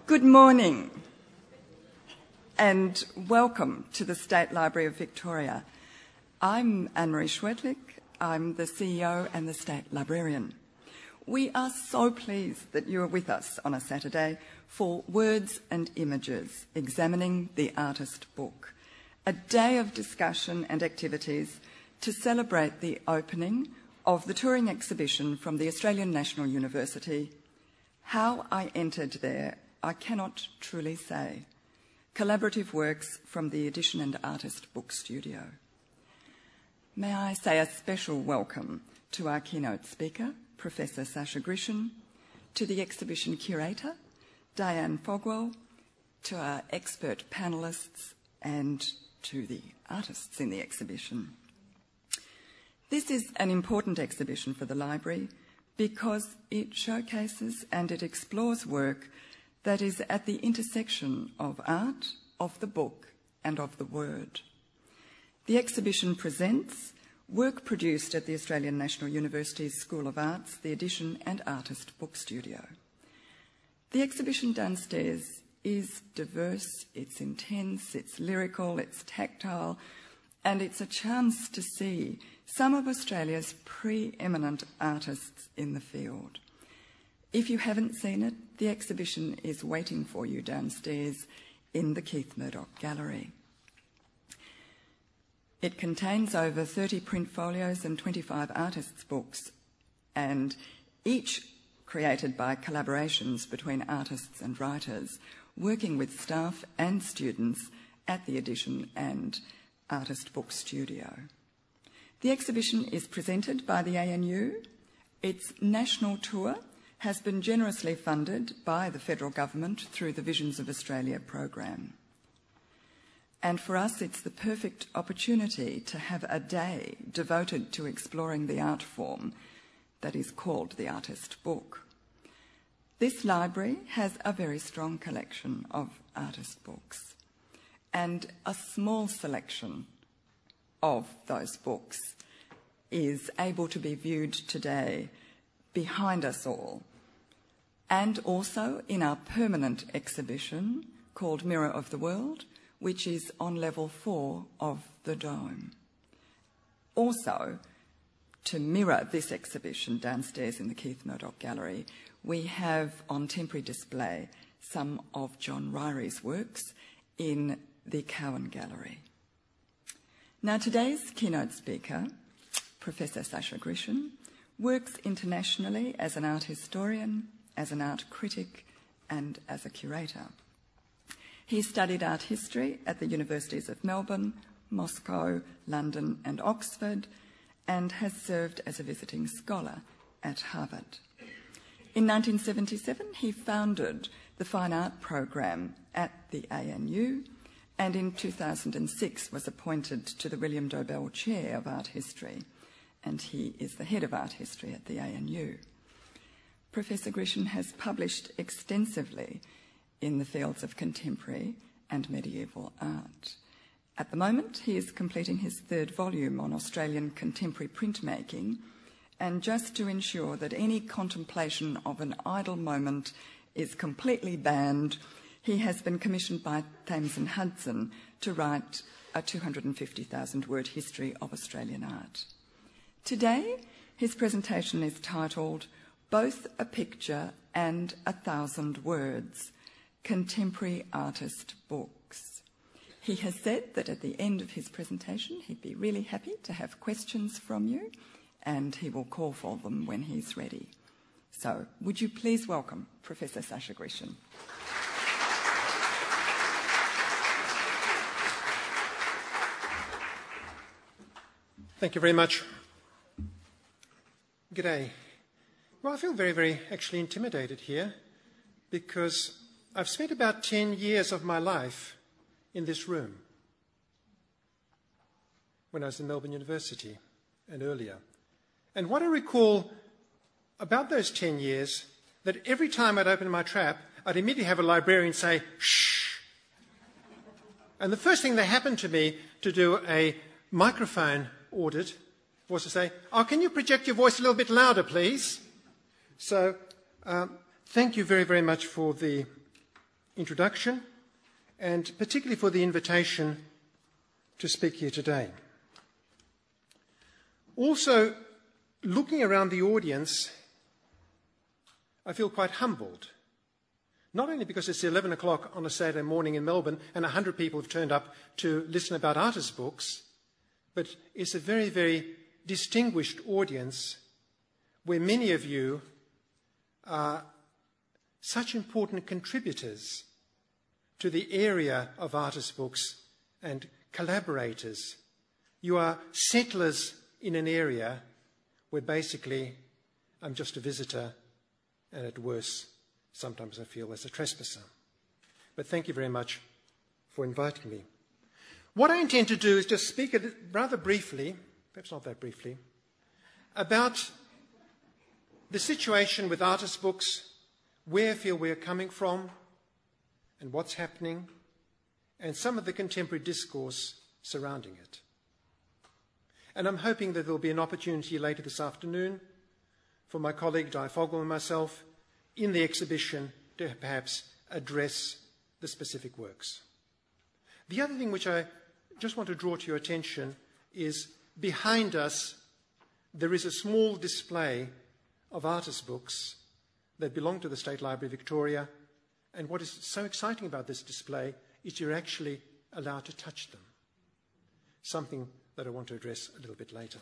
Good morning and welcome to the State Library of Victoria. I'm Anne-Marie Schwedlich. I'm the CEO and the State Librarian. We are so pleased that you are with us on a Saturday for Words and Images, Examining the Artist Book, a day of discussion and activities to celebrate the opening of the touring exhibition from the Australian National University, How I Entered There, I Cannot Truly Say, collaborative works from the Edition and Artist Book Studio. May I say a special welcome to our keynote speaker, Professor Sasha Grishin, to the exhibition curator, Diane Fogwell, to our expert panellists and to the artists in the exhibition. This is an important exhibition for the library because it showcases and it explores work that is at the intersection of art, of the book, and of the word. The exhibition presents work produced at the Australian National University's School of Arts, the Edition and Artist Book Studio. The exhibition downstairs is diverse, it's intense, it's lyrical, it's tactile, and it's a chance to see some of Australia's preeminent artists in the field. If you haven't seen it, the exhibition is waiting for you downstairs in the Keith Murdoch Gallery. It contains over 30 print folios and 25 artists' books, and each created by collaborations between artists and writers, working with staff and students at the Edition and Artist Book Studio. The exhibition is presented by the ANU. Its national tour has been generously funded by the federal government through the Visions of Australia program. And for us, it's the perfect opportunity to have a day devoted to exploring the art form that is called the artist book. This library has a very strong collection of artist books, and a small selection of those books is able to be viewed today behind us all, and also in our permanent exhibition called Mirror of the World, which is on level 4 of the Dome. Also, to mirror this exhibition downstairs in the Keith Murdoch Gallery, we have on temporary display some of John Ryrie's works in the Cowan Gallery. Now, today's keynote speaker, Professor Sasha Grishin, works internationally as an art historian, as an art critic, and as a curator. He studied art history at the Universities of Melbourne, Moscow, London, and Oxford, and has served as a visiting scholar at Harvard. In 1977, he founded the Fine Art Program at the ANU, and in 2006 was appointed to the William Dobell Chair of Art History, and he is the head of art history at the ANU. Professor Grishin has published extensively in the fields of contemporary and medieval art. At the moment, he is completing his third volume on Australian contemporary printmaking, and just to ensure that any contemplation of an idle moment is completely banned, he has been commissioned by Thames and Hudson to write a 250,000-word history of Australian art. Today, his presentation is titled Both a Picture and 1,000 Words, Contemporary Artist Books. He has said that at the end of his presentation, he'd be really happy to have questions from you, and he will call for them when he's ready. So, would you please welcome Professor Sasha Grishin. Thank you very much. G'day. Well, I feel very, very actually intimidated here because I've spent about 10 years of my life in this room when I was in Melbourne University and earlier. And what I recall about those 10 years, that every time I'd open my trap, I'd immediately have a librarian say, shh. And the first thing that happened to me to do a microphone audit was to say, oh, can you project your voice a little bit louder, please? So thank you very, very much for the introduction and particularly for the invitation to speak here today. Also, looking around the audience, I feel quite humbled. Not only because it's 11 o'clock on a Saturday morning in Melbourne and 100 people have turned up to listen about artists' books, but it's a very, very distinguished audience where many of you are such important contributors to the area of artists' books and collaborators. You are settlers in an area where basically I'm just a visitor and at worst sometimes I feel as a trespasser. But thank you very much for inviting me. What I intend to do is just speak rather briefly, perhaps not that briefly, about the situation with artists' books, where I feel we're coming from and what's happening, and some of the contemporary discourse surrounding it. And I'm hoping that there'll be an opportunity later this afternoon for my colleague Di Fogel and myself in the exhibition to perhaps address the specific works. The other thing which I just want to draw to your attention is behind us there is a small display of artists' books that belong to the State Library of Victoria, and what is so exciting about this display is you're actually allowed to touch them, something that I want to address a little bit later.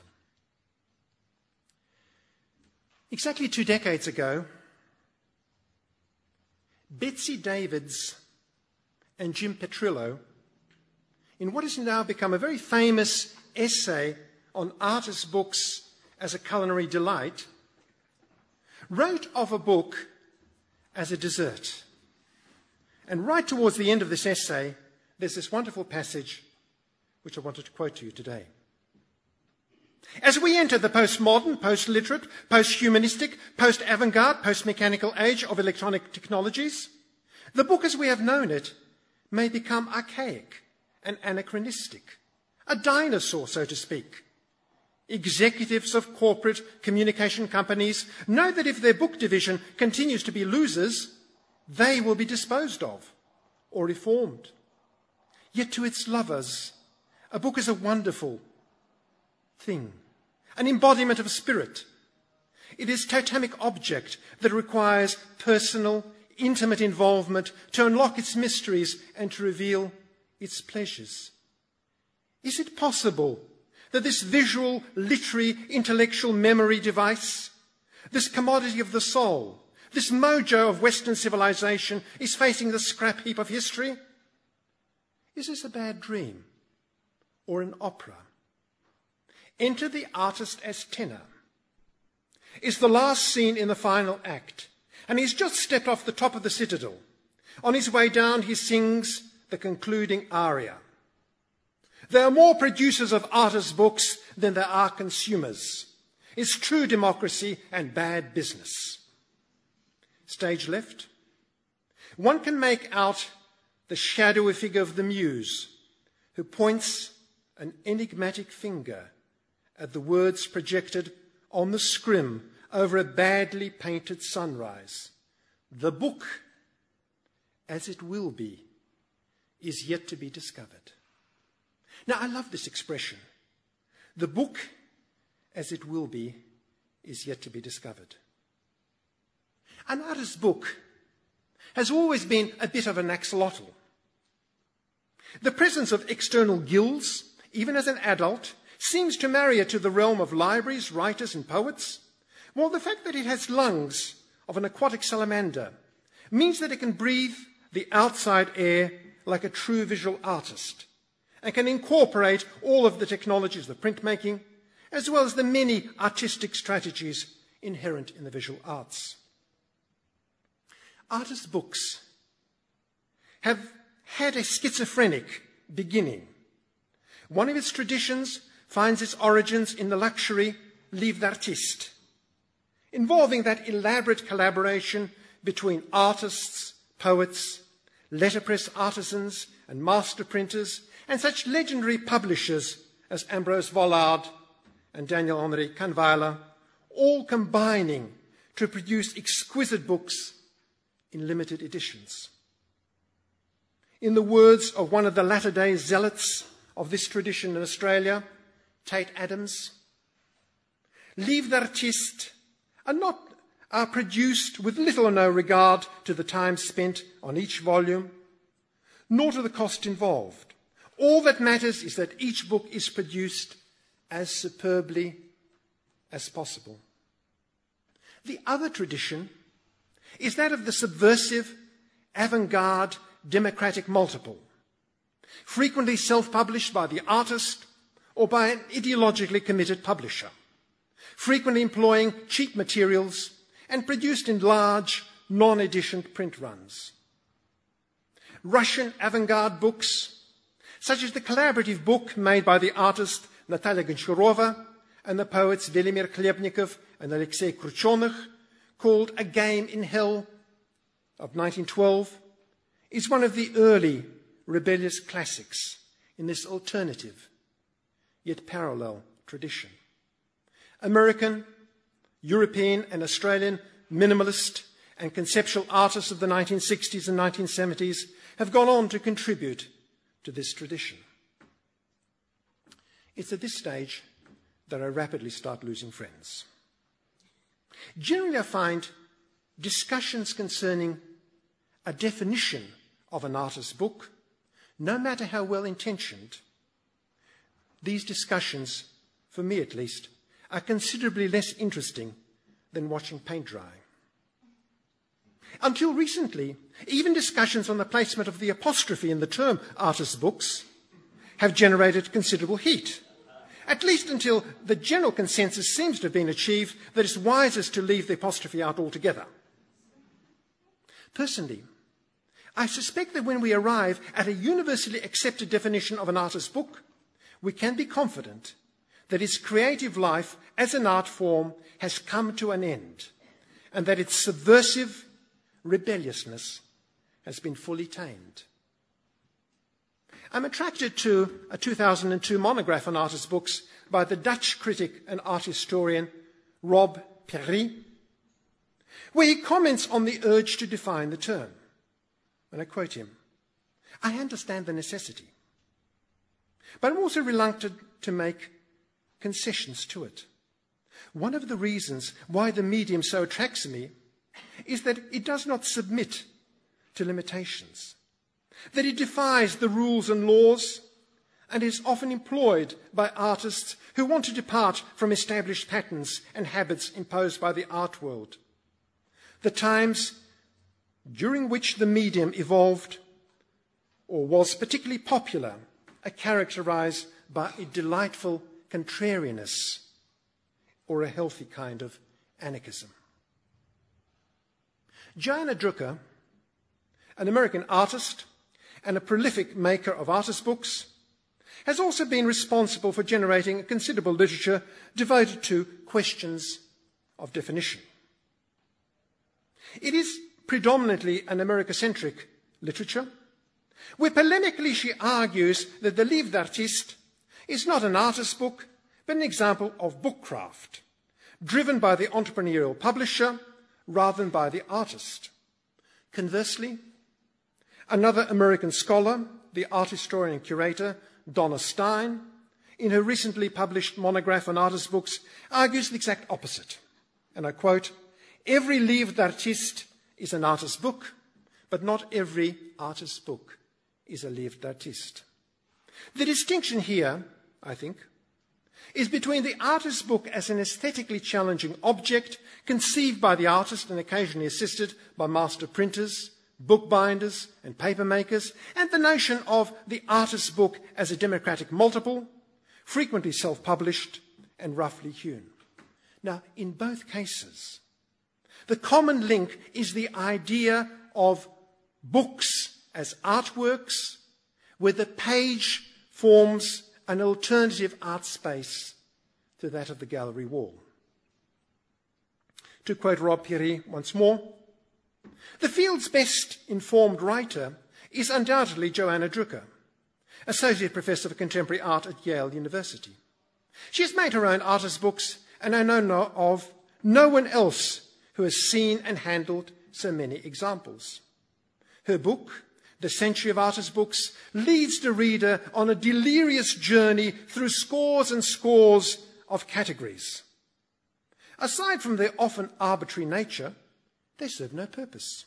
Exactly 2 decades ago, Betsy Davids and Jim Petrillo, in what has now become a very famous essay on artists' books as a culinary delight, wrote of a book as a dessert. And right towards the end of this essay, there's this wonderful passage which I wanted to quote to you today. As we enter the postmodern, post-literate, post-humanistic, post-avant-garde, post-mechanical age of electronic technologies, the book as we have known it may become archaic and anachronistic, a dinosaur, so to speak. Executives of corporate communication companies know that if their book division continues to be losers, they will be disposed of or reformed. Yet to its lovers, a book is a wonderful thing, an embodiment of spirit. It is a totemic object that requires personal, intimate involvement to unlock its mysteries and to reveal its pleasures. Is it possible that this visual, literary, intellectual memory device, this commodity of the soul, this mojo of Western civilization is facing the scrap heap of history? Is this a bad dream or an opera? Enter the artist as tenor. Is the last scene in the final act, and he's just stepped off the top of the citadel. On his way down, he sings the concluding aria. There are more producers of artists' books than there are consumers. It's true democracy and bad business. Stage left. One can make out the shadowy figure of the muse who points an enigmatic finger at the words projected on the scrim over a badly painted sunrise. The book, as it will be, is yet to be discovered. Now, I love this expression. The book, as it will be, is yet to be discovered. An artist's book has always been a bit of an axolotl. The presence of external guilds, even as an adult, seems to marry it to the realm of libraries, writers and poets. While the fact that it has lungs of an aquatic salamander means that it can breathe the outside air like a true visual artist and can incorporate all of the technologies of printmaking, as well as the many artistic strategies inherent in the visual arts. Artists' books have had a schizophrenic beginning. One of its traditions finds its origins in the luxury livre d'artiste, involving that elaborate collaboration between artists, poets, letterpress artisans and master printers, and such legendary publishers as Ambrose Vollard and Daniel-Henri Kahnweiler, all combining to produce exquisite books in limited editions. in the words of one of the latter-day zealots of this tradition in Australia, Tate Adams, livres d'artistes are produced with little or no regard to the time spent on each volume, nor to the cost involved. All that matters is that each book is produced as superbly as possible. The other tradition is that of the subversive, avant-garde, democratic multiple, frequently self-published by the artist or by an ideologically committed publisher, frequently employing cheap materials and produced in large, non-editioned print runs. Russian avant-garde books, such as the collaborative book made by the artist Natalia Goncharova and the poets Velimir Khlebnikov and Alexei Kruchonych, called A Game in Hell of 1912, is one of the early rebellious classics in this alternative, yet parallel tradition. American, European and Australian minimalist and conceptual artists of the 1960s and 1970s have gone on to contribute to this tradition. It's at this stage that I rapidly start losing friends. Generally, I find discussions concerning a definition of an artist's book, no matter how well-intentioned, these discussions, for me at least, are considerably less interesting than watching paint dry. Until recently, even discussions on the placement of the apostrophe in the term artist's books have generated considerable heat, at least until the general consensus seems to have been achieved that it's wisest to leave the apostrophe out altogether. Personally, I suspect that when we arrive at a universally accepted definition of an artist's book, we can be confident that its creative life as an art form has come to an end, and that its subversive rebelliousness has been fully tamed. I'm attracted to a 2002 monograph on artists' books by the Dutch critic and art historian Rob Perry, where he comments on the urge to define the term. And I quote him, "I understand the necessity, but I'm also reluctant to make concessions to it. One of the reasons why the medium so attracts me is that it does not submit to limitations, that it defies the rules and laws, and is often employed by artists who want to depart from established patterns and habits imposed by the art world. The times during which the medium evolved or was particularly popular are characterized by a delightful contrariness or a healthy kind of anarchism." Joanna Drucker, an American artist and a prolific maker of artist books, has also been responsible for generating a considerable literature devoted to questions of definition. It is predominantly an America-centric literature, where polemically she argues that the Livre d'Artiste is not an artist's book, but an example of bookcraft, driven by the entrepreneurial publisher rather than by the artist. Conversely, another American scholar, the art historian and curator Donna Stein, in her recently published monograph on artist books, argues the exact opposite. And I quote, "Every livre d'artiste is an artist's book, but not every artist's book is a livre d'artiste." The distinction here, I think, is between the artist's book as an aesthetically challenging object conceived by the artist and occasionally assisted by master printers, bookbinders and papermakers, and the notion of the artist's book as a democratic multiple, frequently self-published and roughly hewn. Now, in both cases, the common link is the idea of books as artworks, where the page forms an alternative art space to that of the gallery wall. To quote Rob Perry once more, "The field's best informed writer is undoubtedly Joanna Drucker, Associate Professor for Contemporary Art at Yale University. She has made her own artist books, and I know of no one else who has seen and handled so many examples. Her book, The Century of Artist Books leads the reader on a delirious journey through scores and scores of categories. Aside from their often arbitrary nature, they serve no purpose.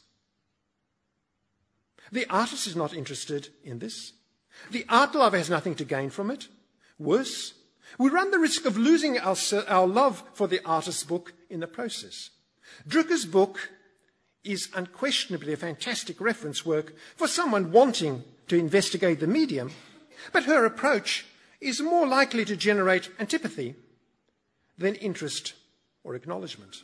The artist is not interested in this. The art lover has nothing to gain from it. Worse, we run the risk of losing our love for the artist's book in the process. Drucker's book is unquestionably a fantastic reference work for someone wanting to investigate the medium, but her approach is more likely to generate antipathy than interest or acknowledgement.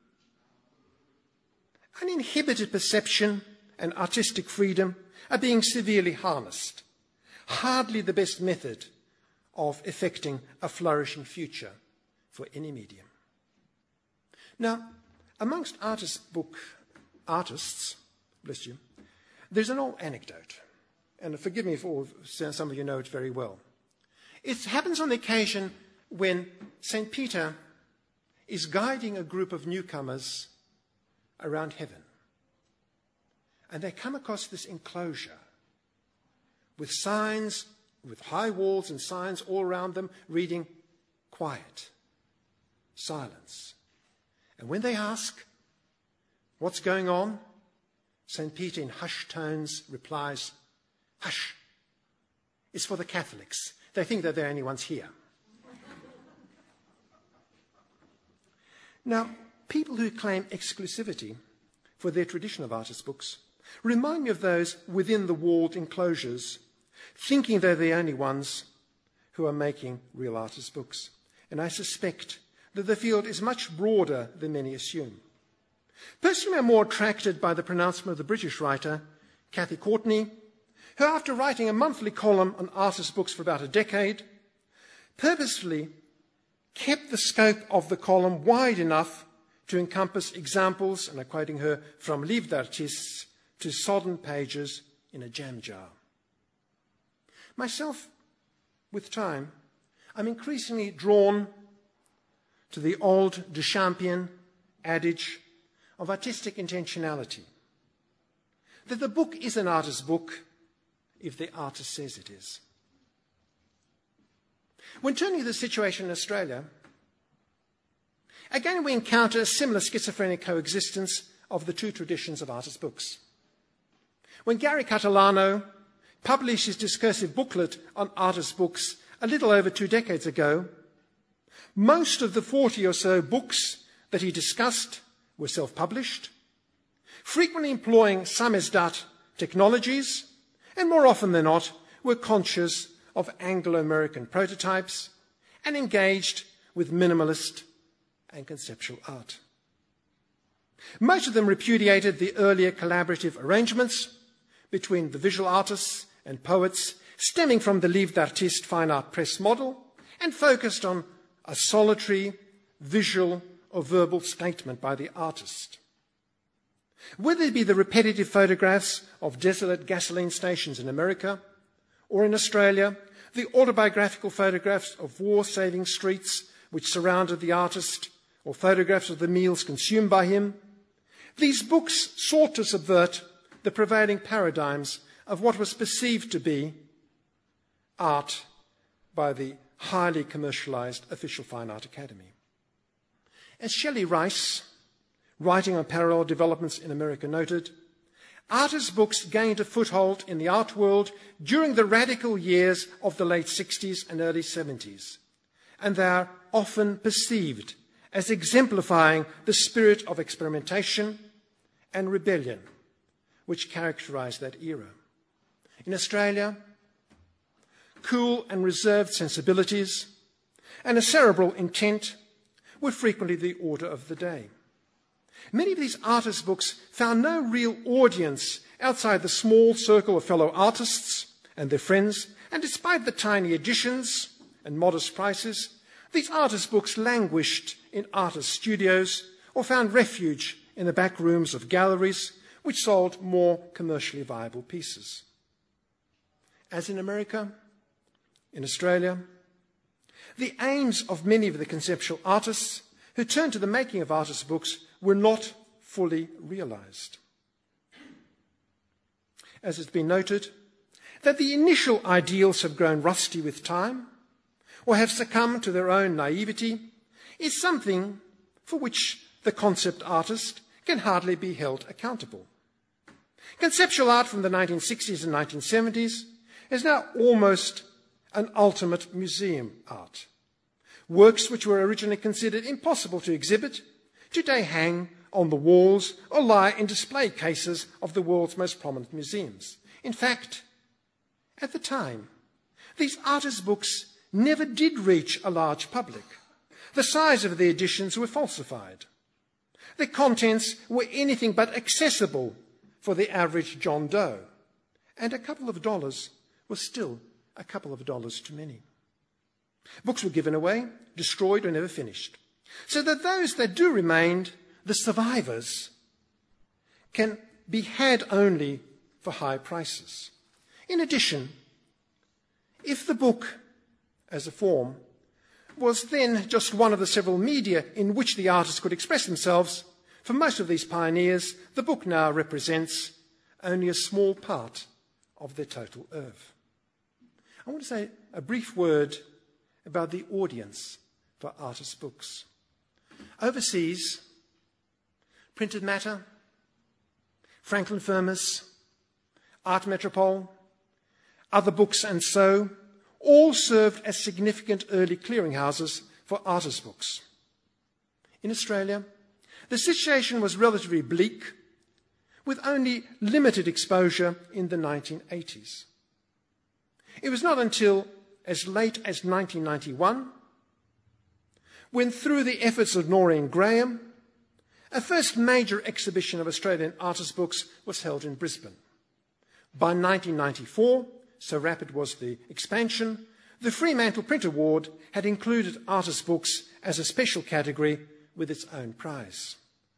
Uninhibited perception and artistic freedom are being severely harnessed. Hardly the best method of effecting a flourishing future for any medium. Now, amongst artists, bless you, there's an old anecdote, and forgive me if some of you know it very well. It happens on the occasion when St. Peter is guiding a group of newcomers around heaven. And they come across this enclosure with signs, with high walls and signs all around them, reading, quiet, silence. And when they ask, what's going on? St. Peter in hushed tones replies, hush, it's for the Catholics. They think that they're the only ones here. Now, people who claim exclusivity for their tradition of artist books remind me of those within the walled enclosures, thinking they're the only ones who are making real artist books. And I suspect that the field is much broader than many assume. Personally, I'm more attracted by the pronouncement of the British writer, Cathy Courtney, who, after writing a monthly column on artist books for about a decade, purposefully kept the scope of the column wide enough to encompass examples, and I'm quoting her, from livres d'artistes to sodden pages in a jam jar. Myself, with time, I'm increasingly drawn to the old Duchampian adage of artistic intentionality, that the book is an artist's book if the artist says it is. When turning to the situation in Australia, again we encounter a similar schizophrenic coexistence of the two traditions of artist books. When Gary Catalano published his discursive booklet on artist books a little over 2 decades ago, most of the 40 or so books that he discussed were self-published, frequently employing samizdat technologies, and more often than not were conscious of Anglo-American prototypes and engaged with minimalist and conceptual art. Most of them repudiated the earlier collaborative arrangements between the visual artists and poets stemming from the livre d'artiste fine art press model and focused on a solitary, visual or verbal statement by the artist. Whether it be the repetitive photographs of desolate gasoline stations in America, or in Australia, the autobiographical photographs of war-saving streets which surrounded the artist, or photographs of the meals consumed by him, these books sought to subvert the prevailing paradigms of what was perceived to be art by the highly commercialized Official Fine Art Academy. As Shelley Rice, writing on parallel developments in America, noted, artist books gained a foothold in the art world during the radical years of the late 60s and early 70s, and they are often perceived as exemplifying the spirit of experimentation and rebellion which characterized that era. In Australia, cool and reserved sensibilities and a cerebral intent were frequently the order of the day. Many of these artist books found no real audience outside the small circle of fellow artists and their friends, and despite the tiny editions and modest prices, these artist books languished in artist studios or found refuge in the back rooms of galleries which sold more commercially viable pieces. As in America, in Australia, the aims of many of the conceptual artists who turned to the making of artist books were not fully realized. as has been noted, that the initial ideals have grown rusty with time or have succumbed to their own naivety is something for which the concept artist can hardly be held accountable. Conceptual art from the 1960s and 1970s is now almost an ultimate museum art. Works which were originally considered impossible to exhibit today hang on the walls or lie in display cases of the world's most prominent museums. In fact, at the time, these artist books never did reach a large public. The size of the editions were falsified. The contents were anything but accessible for the average John Doe, and a couple of dollars was still a couple of dollars too many. Books were given away, destroyed, or never finished, so that those that do remain, the survivors, can be had only for high prices. In addition, if the book, as a form, was then just one of the several media in which the artists could express themselves, for most of these pioneers, the book now represents only a small part of their total oeuvre. I want to say a brief word about the audience for artist books. Overseas, Printed Matter, Franklin Firmus, Art Metropole, Other Books and So, all served as significant early clearinghouses for artist books. In Australia, the situation was relatively bleak, with only limited exposure in the 1980s. It was not until as late as 1991, when through the efforts of Noreen Graham, a first major exhibition of Australian artist books was held in Brisbane. By 1994, so rapid was the expansion, the Fremantle Print Award had included artist books as a special category with its own prize.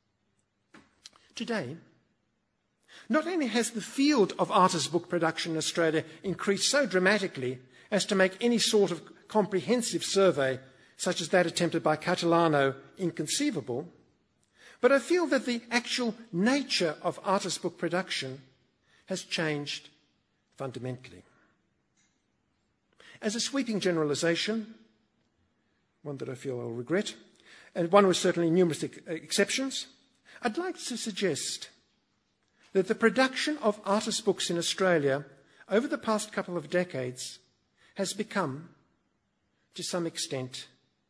Today, not only has the field of artist book production in Australia increased so dramatically as to make any sort of comprehensive survey, such as that attempted by Catalano, inconceivable, but I feel that the actual nature of artist book production has changed fundamentally. As a sweeping generalization, one that I feel I'll regret, and one with certainly numerous exceptions, I'd like to suggest that the production of artist books in Australia over the past couple of decades has become, to some extent,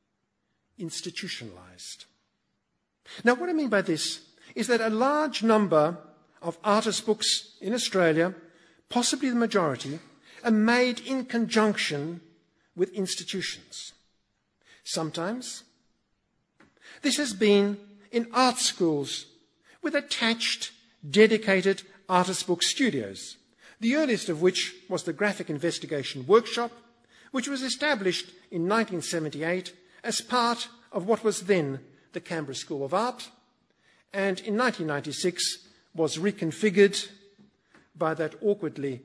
institutionalized. Now, what I mean by this is that a large number of artist books in Australia, possibly the majority, are made in conjunction with institutions. Sometimes this has been in art schools with attached, dedicated artist book studios, the earliest of which was the Graphic Investigation Workshop, which was established in 1978 as part of what was then the Canberra School of Art, and in 1996 was reconfigured by that awkwardly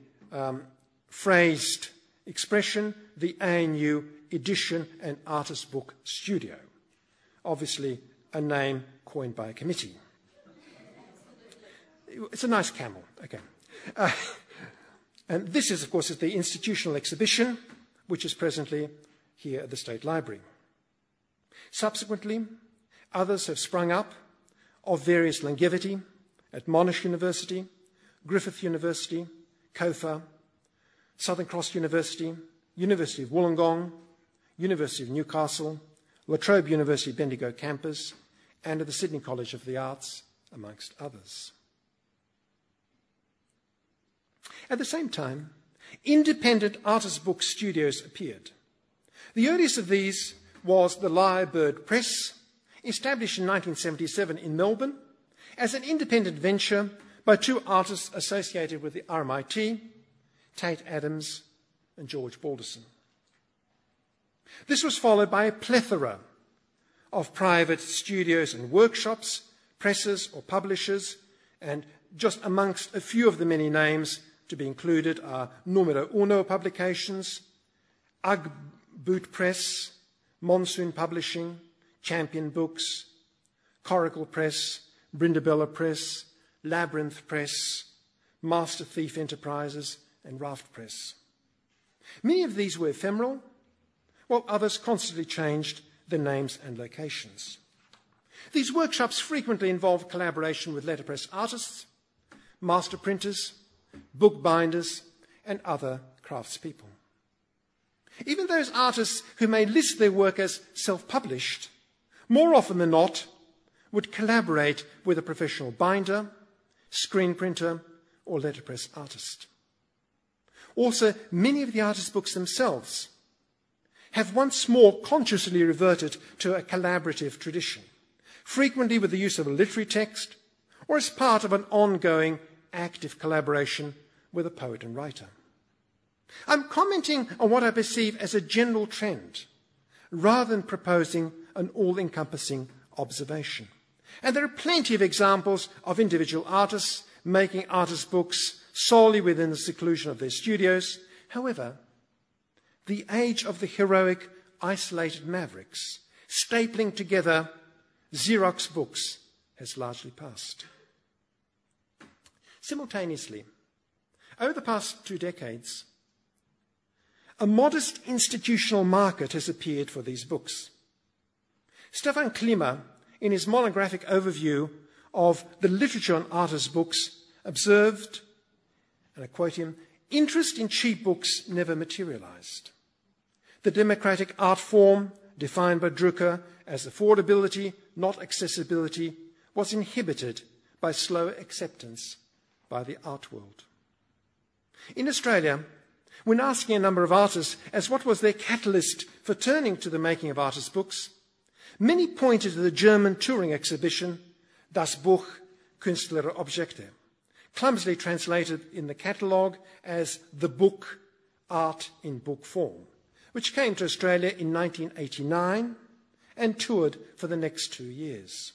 phrased expression, the ANU Edition and Artist Book Studio. Obviously, a name coined by a committee. It's a nice camel. Okay. And this is, of course, the institutional exhibition, which is presently here at the State Library. Subsequently, others have sprung up of various longevity at Monash University, Griffith University, COFA, Southern Cross University, University of Wollongong, University of Newcastle, La Trobe University Bendigo campus, and at the Sydney College of the Arts, amongst others. At the same time, independent artist book studios appeared. The earliest of these was the Lyrebird Press, established in 1977 in Melbourne as an independent venture by two artists associated with the RMIT, Tate Adams and George Balderson. This was followed by a plethora of private studios and workshops, presses or publishers, and just amongst a few of the many names to be included are Numero Uno Publications, Ugg Boot Press, Monsoon Publishing, Champion Books, Coracle Press, Brindabella Press, Labyrinth Press, Master Thief Enterprises, and Raft Press. Many of these were ephemeral, while others constantly changed their names and locations. These workshops frequently involved collaboration with letterpress artists, master printers, bookbinders, and other craftspeople. Even those artists who may list their work as self-published, more often than not, would collaborate with a professional binder, screen printer, or letterpress artist. Also, many of the artist books themselves have once more consciously reverted to a collaborative tradition, frequently with the use of a literary text or as part of an ongoing active collaboration with a poet and writer. I'm commenting on what I perceive as a general trend, rather than proposing an all-encompassing observation. And there are plenty of examples of individual artists making artist books solely within the seclusion of their studios. However, the age of the heroic, isolated mavericks, stapling together Xerox books, has largely passed. Simultaneously, over the past 2 decades, a modest institutional market has appeared for these books. Stefan Klima, in his monographic overview of the literature on artist books, observed, and I quote him, "Interest in cheap books never materialized. The democratic art form, defined by Drucker as affordability, not accessibility, was inhibited by slow acceptance by the art world." In Australia, when asking a number of artists as what was their catalyst for turning to the making of artist books, many pointed to the German touring exhibition Das Buch Künstlerische Objekte, clumsily translated in the catalogue as The Book, Art in Book Form, which came to Australia in 1989 and toured for the next 2 years.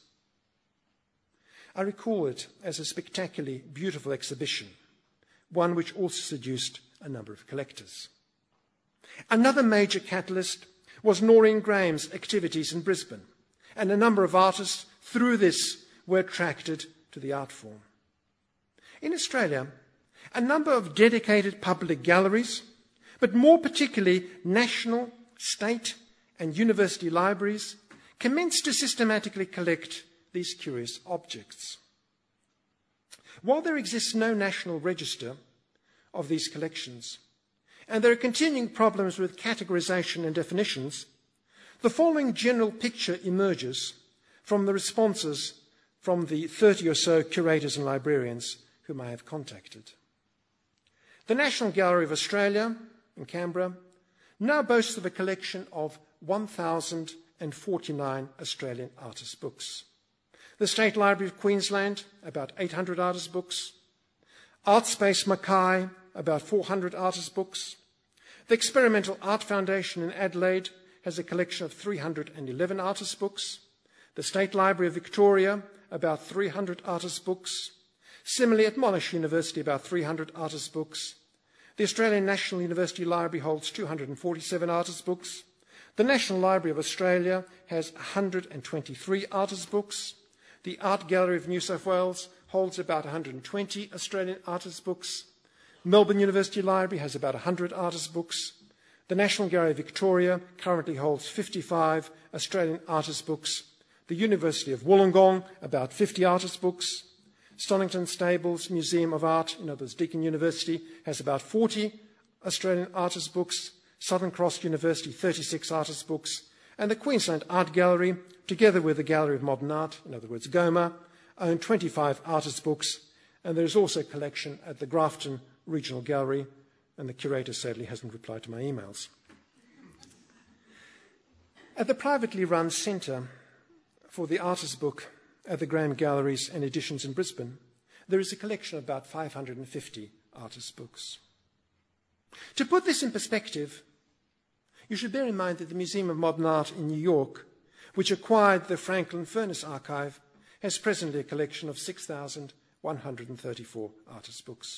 I recall it as a spectacularly beautiful exhibition, one which also seduced a number of collectors. Another major catalyst was Noreen Graham's activities in Brisbane, and a number of artists through this were attracted to the art form. In Australia, a number of dedicated public galleries, but more particularly national, state and university libraries, commenced to systematically collect these curious objects. While there exists no national register of these collections, and there are continuing problems with categorization and definitions, the following general picture emerges from the responses from the 30 or so curators and librarians whom I have contacted. The National Gallery of Australia in Canberra now boasts of a collection of 1,049 Australian artist books. The State Library of Queensland, about 800 artist books. Artspace Mackay, about 400 artist books. The Experimental Art Foundation in Adelaide has a collection of 311 artist books. The State Library of Victoria, about 300 artist books. Similarly, at Monash University, about 300 artist books. The Australian National University Library holds 247 artist books. The National Library of Australia has 123 artist books. The Art Gallery of New South Wales holds about 120 Australian artist books. Melbourne University Library has about 100 artist books. The National Gallery of Victoria currently holds 55 Australian artist books. The University of Wollongong, about 50 artist books. Stonington Stables Museum of Art, in other words, Deakin University, has about 40 Australian artist books. Southern Cross University, 36 artist books. And the Queensland Art Gallery, together with the Gallery of Modern Art, in other words, GOMA, own 25 artist books. And there is also a collection at the Grafton Regional Gallery, and the curator sadly hasn't replied to my emails. At the privately run Centre for the Artist Book at the Graham Galleries and Editions in Brisbane, there is a collection of about 550 artist books. To put this in perspective, you should bear in mind that the Museum of Modern Art in New York, which acquired the Franklin Furnace Archive, has presently a collection of 6,134 artist books.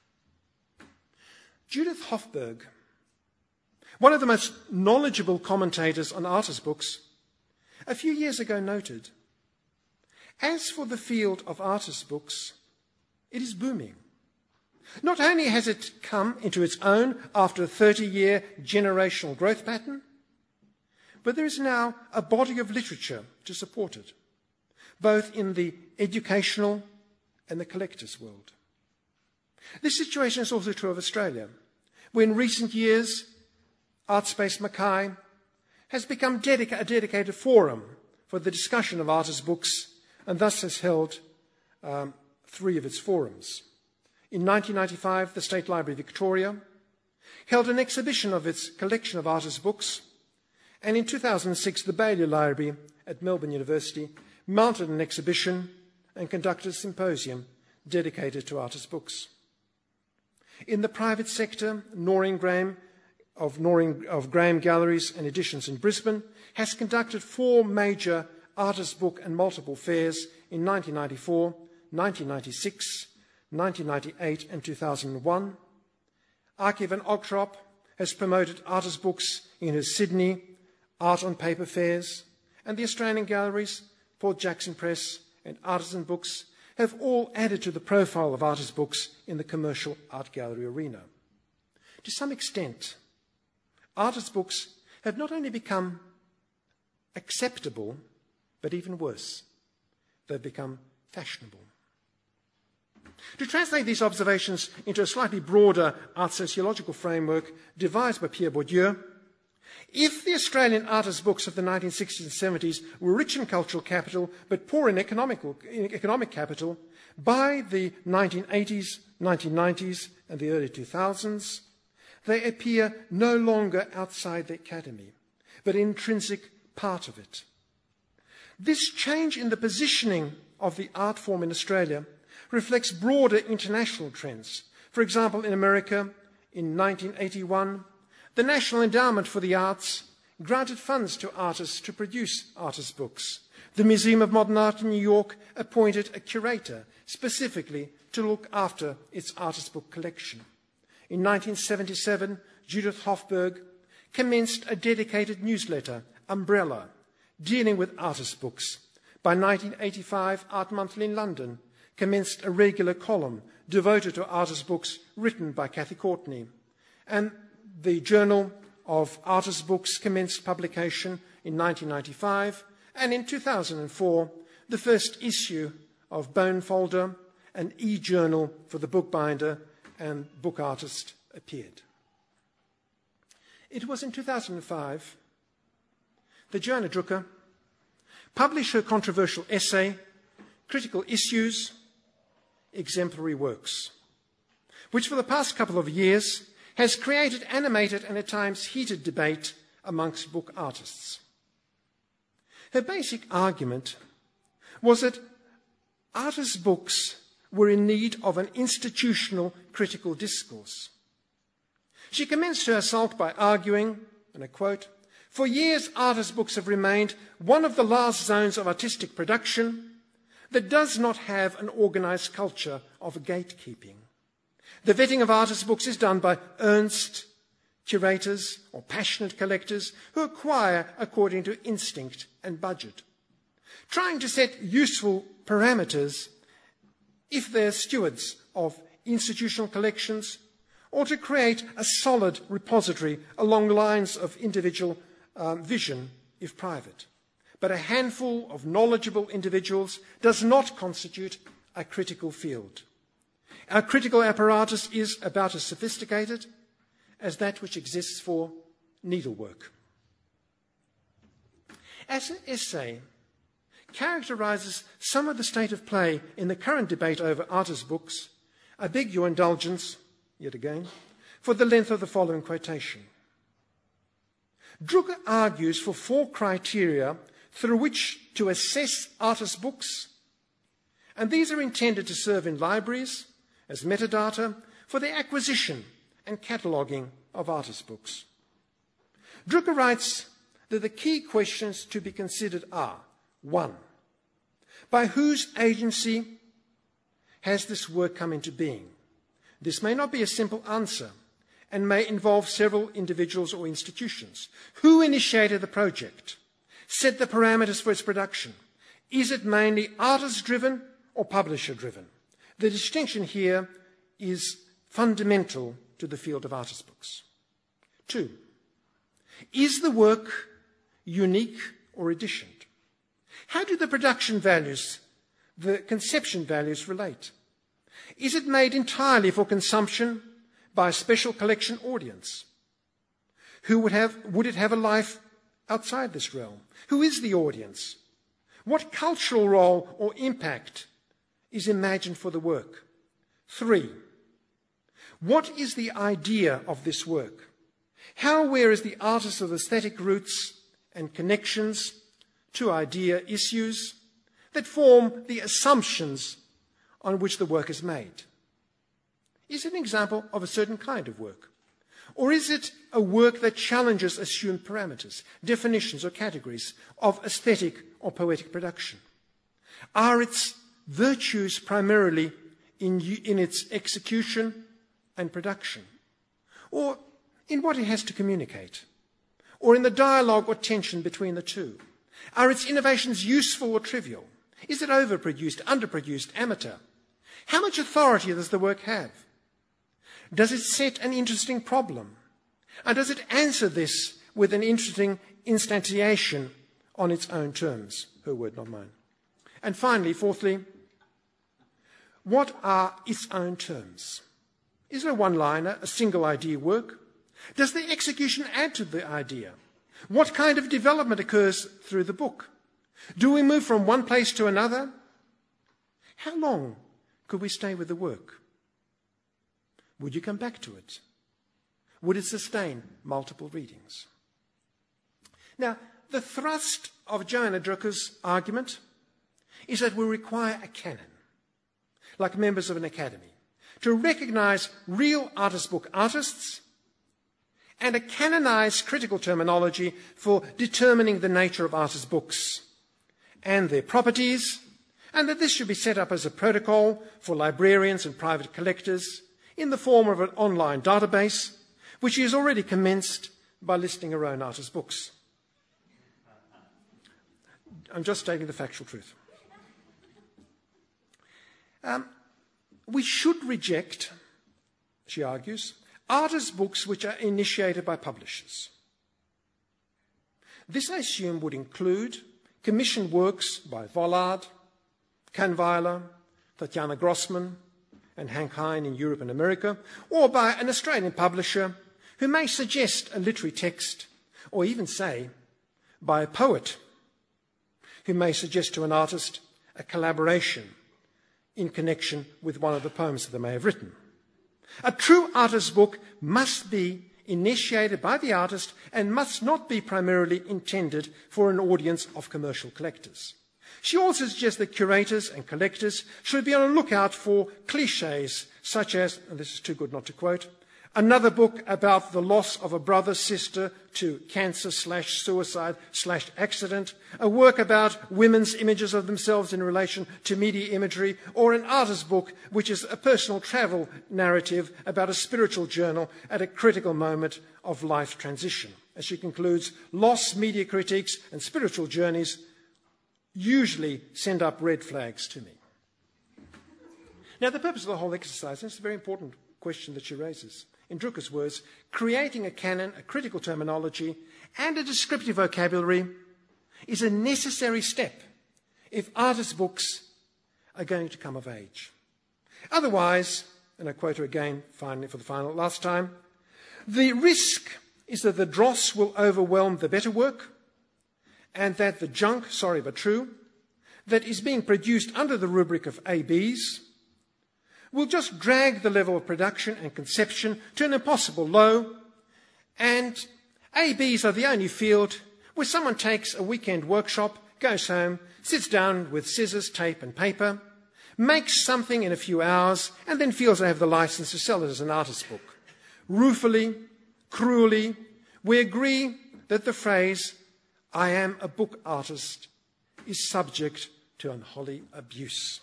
Judith Hofberg, one of the most knowledgeable commentators on artist books, a few years ago noted, "As for the field of artist books, it is booming. Not only has it come into its own after a 30-year generational growth pattern, but there is now a body of literature to support it, both in the educational and the collector's world. This situation is also true of Australia, where in recent years, Artspace Mackay has become a dedicated forum for the discussion of artists' books, and thus has held 3 of its forums. In 1995, the State Library Victoria held an exhibition of its collection of artists' books, and in 2006, the Baillieu Library at Melbourne University mounted an exhibition and conducted a symposium dedicated to artists' books. In the private sector, Noreen Graham of Graham Galleries and Editions in Brisbane has conducted 4 major artists' book and multiple fairs in 1994, 1996, 1998 and 2001. Archie van Ogtrop has promoted artists' books in her Sydney Art on Paper fairs, and the Australian galleries, Port Jackson Press and Artisan Books have all added to the profile of artists' books in the commercial art gallery arena. To some extent, artists' books have not only become acceptable, but even worse, they've become fashionable. To translate these observations into a slightly broader art sociological framework devised by Pierre Bourdieu, if the Australian artists' books of the 1960s and 70s were rich in cultural capital but poor in economic capital, by the 1980s, 1990s and the early 2000s, they appear no longer outside the academy, but an intrinsic part of it. This change in the positioning of the art form in Australia reflects broader international trends. For example, in America, in 1981, the National Endowment for the Arts granted funds to artists to produce artists' books. The Museum of Modern Art in New York appointed a curator specifically to look after its artist book collection. In 1977, Judith Hofberg commenced a dedicated newsletter, Umbrella, dealing with artist books. By 1985, Art Monthly in London commenced a regular column devoted to artist books written by Cathy Courtney. And the Journal of Artist Books commenced publication in 1995, and in 2004, the first issue of Bone Folder, an e-journal for the bookbinder and book artist, appeared. It was in 2005 that Joanna Drucker published her controversial essay, Critical Issues, Exemplary Works, which for the past couple of years has created animated and at times heated debate amongst book artists. Her basic argument was that artists' books were in need of an institutional critical discourse. She commenced her assault by arguing, and I quote, "For years artists' books have remained one of the last zones of artistic production that does not have an organised culture of gatekeeping. The vetting of artists' books is done by earnest curators or passionate collectors who acquire according to instinct and budget, trying to set useful parameters if they're stewards of institutional collections, or to create a solid repository along the lines of individual vision if private. But a handful of knowledgeable individuals does not constitute a critical field. Our critical apparatus is about as sophisticated as that which exists for needlework." As an essay characterises some of the state of play in the current debate over artists' books, I beg your indulgence, yet again, for the length of the following quotation. Drucker argues for 4 criteria through which to assess artists' books, and these are intended to serve in libraries as metadata for the acquisition and cataloguing of artists' books. Drucker writes that the key questions to be considered are: 1. By whose agency has this work come into being? This may not be a simple answer and may involve several individuals or institutions. Who initiated the project? Set the parameters for its production? Is it mainly artist-driven or publisher-driven? The distinction here is fundamental to the field of artist books? 2, is the work unique or editioned? How do the production values, the conception values relate? Is it made entirely for consumption by a special collection audience? Would it have a life outside this realm? Who is the audience? What cultural role or impact is imagined for the work? 3, what is the idea of this work? How aware is the artist of aesthetic roots and connections to idea issues that form the assumptions on which the work is made? Is it an example of a certain kind of work? Or is it a work that challenges assumed parameters, definitions or categories of aesthetic or poetic production? Are its virtues primarily in its execution and production? Or in what it has to communicate? Or in the dialogue or tension between the two? Are its innovations useful or trivial? Is it overproduced, underproduced, amateur? How much authority does the work have? Does it set an interesting problem? And does it answer this with an interesting instantiation on its own terms? Her word, not mine. And finally, fourthly, what are its own terms? Is it a one-liner, a single idea work? Does the execution add to the idea? What kind of development occurs through the book? Do we move from one place to another? How long could we stay with the work? Would you come back to it? Would it sustain multiple readings? Now, the thrust of Joanna Drucker's argument is that we require a canon, like members of an academy, to recognize real artist book artists and a canonized critical terminology for determining the nature of artist books and their properties, and that this should be set up as a protocol for librarians and private collectors in the form of an online database, which she has already commenced by listing her own artist books. I'm just stating the factual truth. We should reject, she argues, artist books which are initiated by publishers. This, I assume, would include commissioned works by Vollard, Kahnweiler, Tatjana Grossman, and Hank Hein in Europe and America, or by an Australian publisher who may suggest a literary text, or even say, by a poet who may suggest to an artist a collaboration in connection with one of the poems that they may have written. A true artist's book must be initiated by the artist and must not be primarily intended for an audience of commercial collectors. She also suggests that curators and collectors should be on the lookout for cliches such as, and this is too good not to quote, another book about the loss of a brother, sister to cancer/suicide/accident, a work about women's images of themselves in relation to media imagery, or an artist's book which is a personal travel narrative about a spiritual journal at a critical moment of life transition. As she concludes, loss, media critiques, and spiritual journeys usually send up red flags to me. Now, the purpose of the whole exercise, and it's a very important question that she raises, in Drucker's words, creating a canon, a critical terminology, and a descriptive vocabulary is a necessary step if artist books are going to come of age. Otherwise, and I quote her again finally for the last time, the risk is that the dross will overwhelm the better work, and that the junk, sorry but true, that is being produced under the rubric of ABs will just drag the level of production and conception to an impossible low, and ABs are the only field where someone takes a weekend workshop, goes home, sits down with scissors, tape and paper, makes something in a few hours, and then feels they have the license to sell it as an artist's book. Ruefully, cruelly, we agree that the phrase, "I am a book artist," is subject to unholy abuse.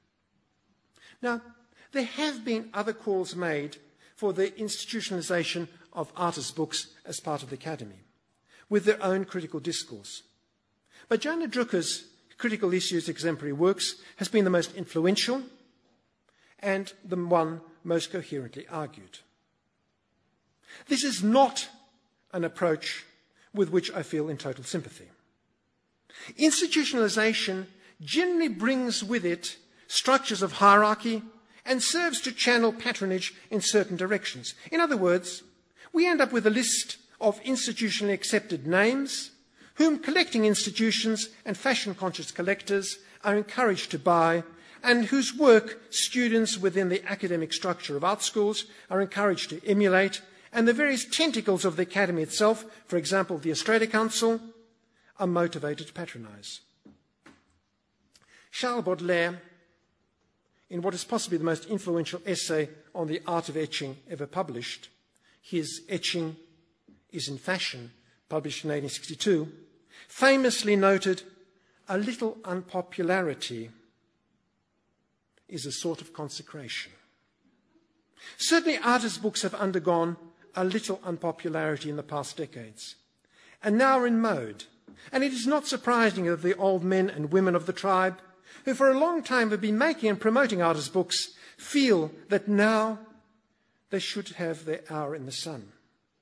Now, there have been other calls made for the institutionalization of artist books as part of the Academy, with their own critical discourse. But Joanna Drucker's Critical Issues Exemplary Works has been the most influential and the one most coherently argued. This is not an approach with which I feel in total sympathy. Institutionalization generally brings with it structures of hierarchy and serves to channel patronage in certain directions. In other words, we end up with a list of institutionally accepted names whom collecting institutions and fashion-conscious collectors are encouraged to buy, and whose work students within the academic structure of art schools are encouraged to emulate, and the various tentacles of the academy itself, for example, the Australia Council, are motivated to patronise. Charles Baudelaire, in what is possibly the most influential essay on the art of etching ever published, his Etching is in Fashion, published in 1862, famously noted, "A little unpopularity is a sort of consecration." Certainly artists' books have undergone a little unpopularity in the past decades, and now are in mode. And it is not surprising that the old men and women of the tribe, who for a long time have been making and promoting artists' books, feel that now they should have their hour in the sun.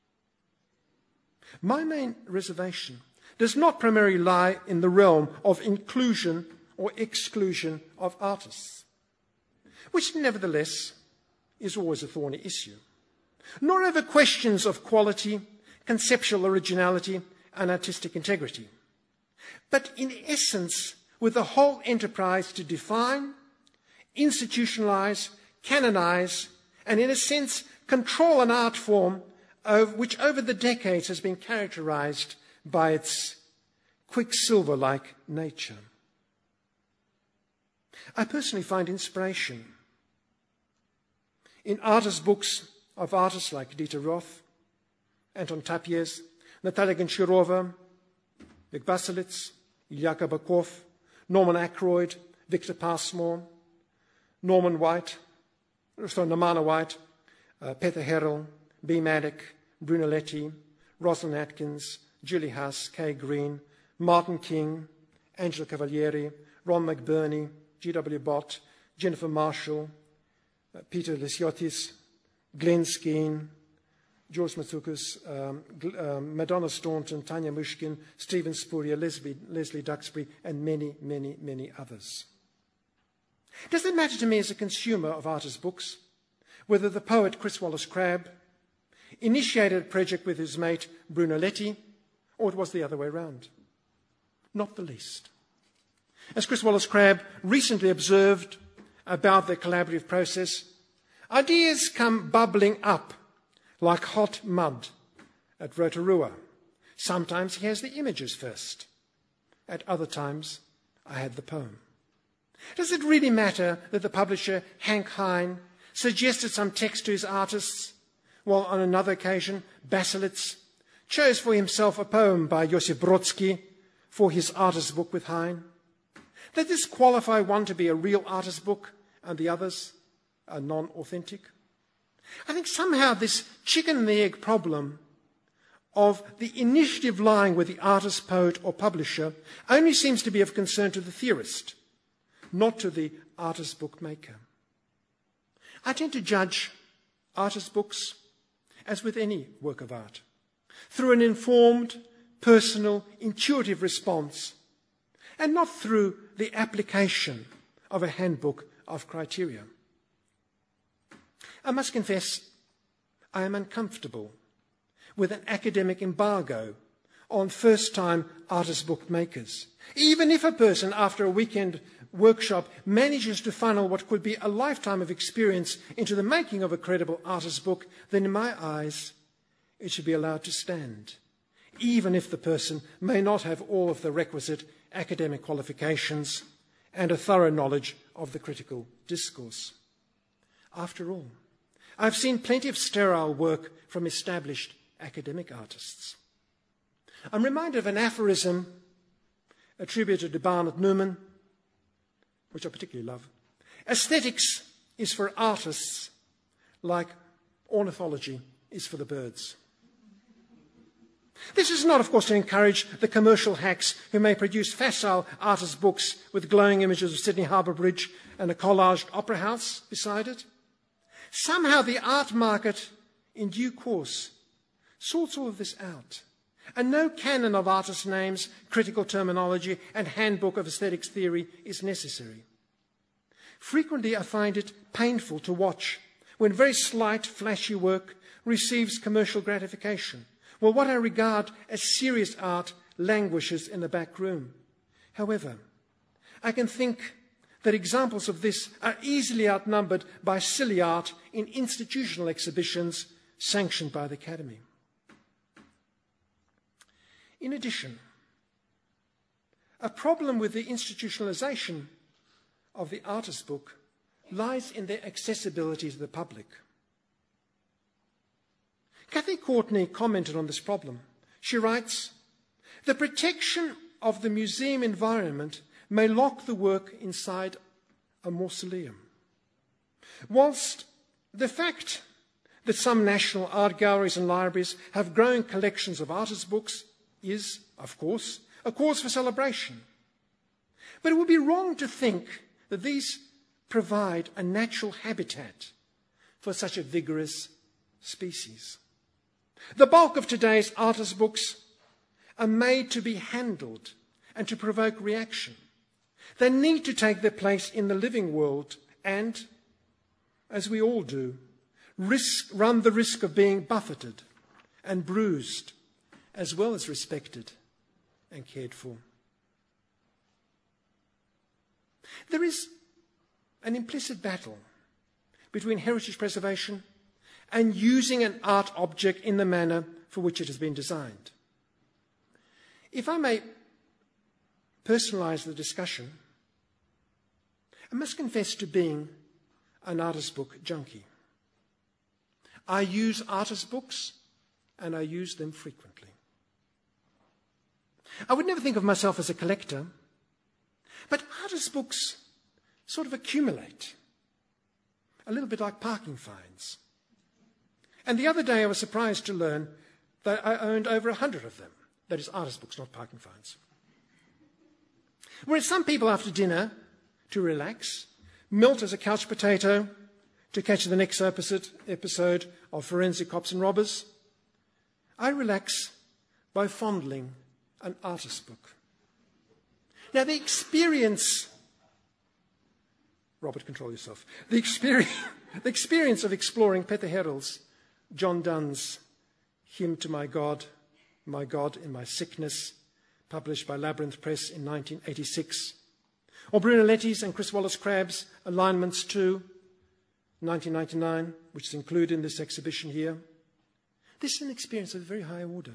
My main reservation does not primarily lie in the realm of inclusion or exclusion of artists, which nevertheless is always a thorny issue, nor over questions of quality, conceptual originality, and artistic integrity, but in essence with the whole enterprise to define, institutionalize, canonize, and in a sense control an art form which over the decades has been characterized by its quicksilver-like nature. I personally find inspiration in artists' books of artists like Dieter Roth, Anton Tapies, Natalia Goncharova, Vic Baselitz, Ilya Kabakov, Norman Ackroyd, Victor Passmore, Namana White, Peter Herrell, B. Maddock, Brunelleschi, Rosalind Atkins, Julie Huss, Kay Green, Martin King, Angela Cavalieri, Ron McBurney, G.W. Bott, Jennifer Marshall, Peter Lysiotis, Glenn Skeen, George Matsoukas, Madonna Staunton, Tanya Mushkin, Stephen Spurrier, Leslie Duxbury, and many, many, many others. Does it matter to me as a consumer of artists' books whether the poet Chris Wallace Crabbe initiated a project with his mate Brunelleschi, or it was the other way round? Not the least. As Chris Wallace Crabbe recently observed about the collaborative process, ideas come bubbling up like hot mud at Rotorua. Sometimes he has the images first. At other times, I had the poem. Does it really matter that the publisher, Hank Hine, suggested some text to his artists, while on another occasion, Baselitz chose for himself a poem by Josip Brodsky for his artist's book with Hine? Does this qualify one to be a real artist's book and the others are non-authentic? I think somehow this chicken and the egg problem of the initiative lying with the artist, poet, or publisher only seems to be of concern to the theorist, not to the artist bookmaker. I tend to judge artist books, as with any work of art, through an informed, personal, intuitive response, and not through the application of a handbook of criteria. I must confess, I am uncomfortable with an academic embargo on first-time artist bookmakers. Even if a person, after a weekend workshop, manages to funnel what could be a lifetime of experience into the making of a credible artist book, then in my eyes, it should be allowed to stand, even if the person may not have all of the requisite academic qualifications and a thorough knowledge of the critical discourse. After all, I've seen plenty of sterile work from established academic artists. I'm reminded of an aphorism attributed to Barnett Newman, which I particularly love. Aesthetics is for artists like ornithology is for the birds. This is not, of course, to encourage the commercial hacks who may produce facile artist books with glowing images of Sydney Harbour Bridge and a collaged opera house beside it. Somehow the art market, in due course, sorts all of this out, and no canon of artist names, critical terminology, and handbook of aesthetics theory is necessary. Frequently I find it painful to watch when very slight, flashy work receives commercial gratification, while what I regard as serious art languishes in the back room. However, I can think that examples of this are easily outnumbered by silly art in institutional exhibitions sanctioned by the Academy. In addition, a problem with the institutionalization of the artist book lies in their accessibility to the public. Cathy Courtney commented on this problem. She writes, "The protection of the museum environment may lock the work inside a mausoleum. Whilst the fact that some national art galleries and libraries have growing collections of artist books is, of course, a cause for celebration. But it would be wrong to think that these provide a natural habitat for such a vigorous species. The bulk of today's artist books are made to be handled and to provoke reaction. They need to take their place in the living world and, as we all do, run the risk of being buffeted and bruised, as well as respected and cared for. There is an implicit battle between heritage preservation and using an art object in the manner for which it has been designed. If I may personalize the discussion, I must confess to being an artist book junkie. I use artist books, and I use them frequently. I would never think of myself as a collector, but artist books sort of accumulate, a little bit like parking fines. And the other day I was surprised to learn that I owned over 100 of them. That is, artist books, not parking fines. Whereas some people after dinner, to relax, melt as a couch potato to catch the next episode of Forensic Cops and Robbers, I relax by fondling an artist book. Now the experience, Robert, control yourself. The experience of exploring Peter Herrell's John Donne's Hymn to My God in My Sickness, published by Labyrinth Press in 1986, or Brunelleschi's and Chris Wallace-Crabb's Alignments 2, 1999, which is included in this exhibition here. This is an experience of a very high order.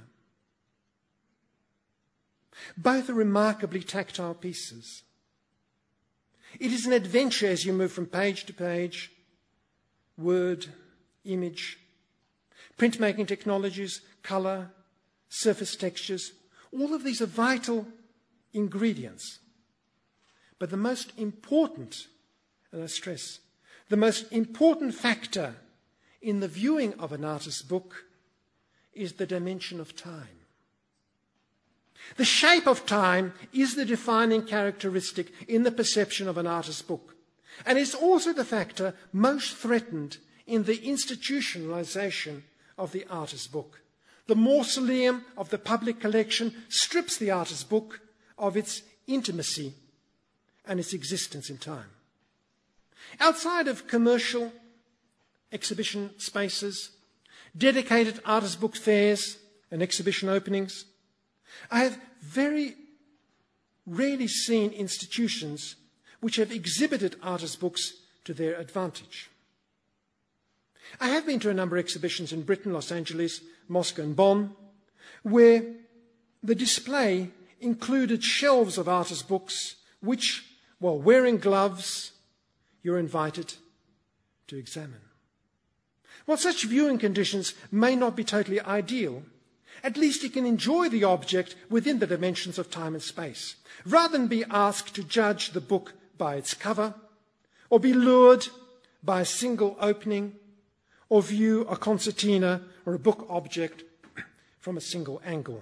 Both are remarkably tactile pieces. It is an adventure as you move from page to page, word, image, printmaking technologies, colour, surface textures. All of these are vital ingredients. But the most important, and I stress, the most important factor in the viewing of an artist's book is the dimension of time. The shape of time is the defining characteristic in the perception of an artist's book, and is also the factor most threatened in the institutionalization of the artist's book. The mausoleum of the public collection strips the artist's book of its intimacy and its existence in time. Outside of commercial exhibition spaces, dedicated artist book fairs and exhibition openings, I have very rarely seen institutions which have exhibited artist books to their advantage. I have been to a number of exhibitions in Britain, Los Angeles, Moscow and Bonn, where the display included shelves of artist books which, while wearing gloves, you're invited to examine. While such viewing conditions may not be totally ideal, at least you can enjoy the object within the dimensions of time and space, rather than be asked to judge the book by its cover, or be lured by a single opening, or view a concertina or a book object from a single angle.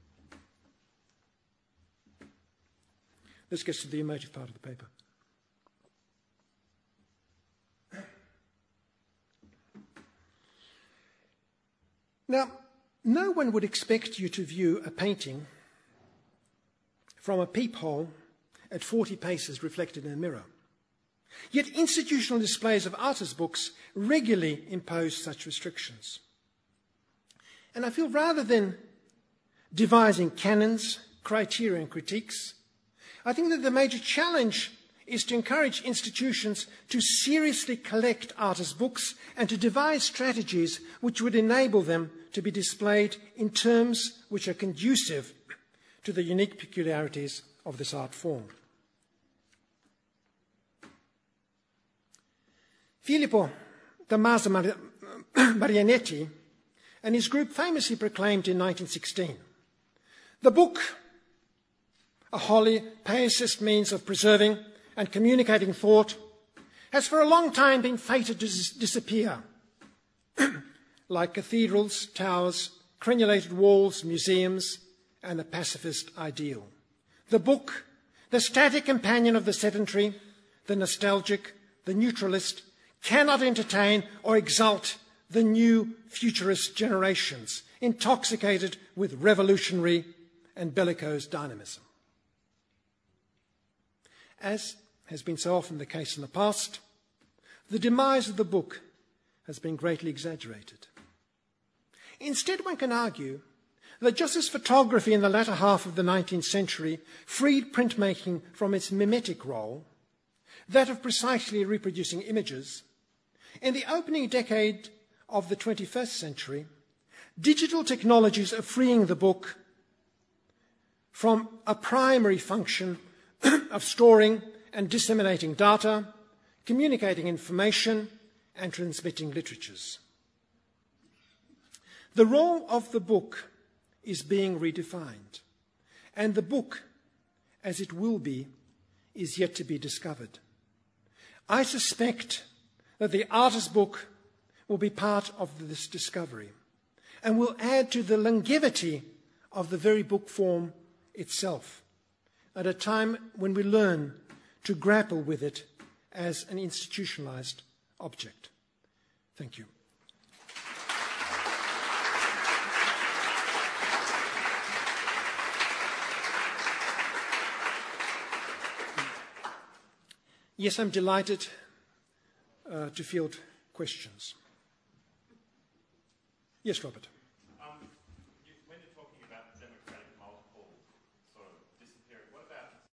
This gets to the emotive part of the paper. Now, no one would expect you to view a painting from a peephole at 40 paces reflected in a mirror. Yet institutional displays of artists' books regularly impose such restrictions. And I feel rather than devising canons, criteria and critiques, I think that the major challenge is to encourage institutions to seriously collect artists' books and to devise strategies which would enable them to be displayed in terms which are conducive to the unique peculiarities of this art form. Filippo Tommaso Marianetti and his group famously proclaimed in 1916, "The book, a wholly pacifist means of preserving and communicating thought, has for a long time been fated to disappear. Like cathedrals, towers, crenulated walls, museums, and the pacifist ideal. The book, the static companion of the sedentary, the nostalgic, the neutralist, cannot entertain or exalt the new futurist generations, intoxicated with revolutionary and bellicose dynamism." As has been so often the case in the past, the demise of the book has been greatly exaggerated. Instead, one can argue that just as photography in the latter half of the 19th century freed printmaking from its mimetic role, that of precisely reproducing images, in the opening decade of the 21st century, digital technologies are freeing the book from a primary function of storing and disseminating data, communicating information, and transmitting literatures. The role of the book is being redefined, and the book, as it will be, is yet to be discovered. I suspect that the artist's book will be part of this discovery and will add to the longevity of the very book form itself at a time when we learn to grapple with it as an institutionalized object. Thank you. Yes, I'm delighted to field questions. Yes, Robert.